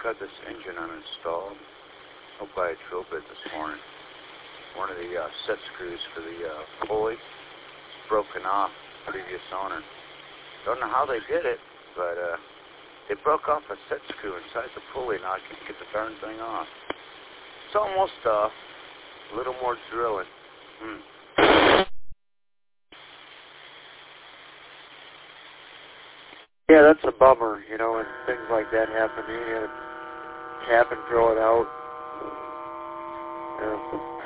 got this engine uninstalled. Out by a drill bit this morning. One of the set screws for the pulley is broken off previous owner. Don't know how they did it, but they broke off a set screw inside the pulley. Now I can't get the darn thing off. It's almost off. A little more drilling. Yeah, that's a bummer, you know, when things like that happen. You gotta tap and drill it out. Yeah.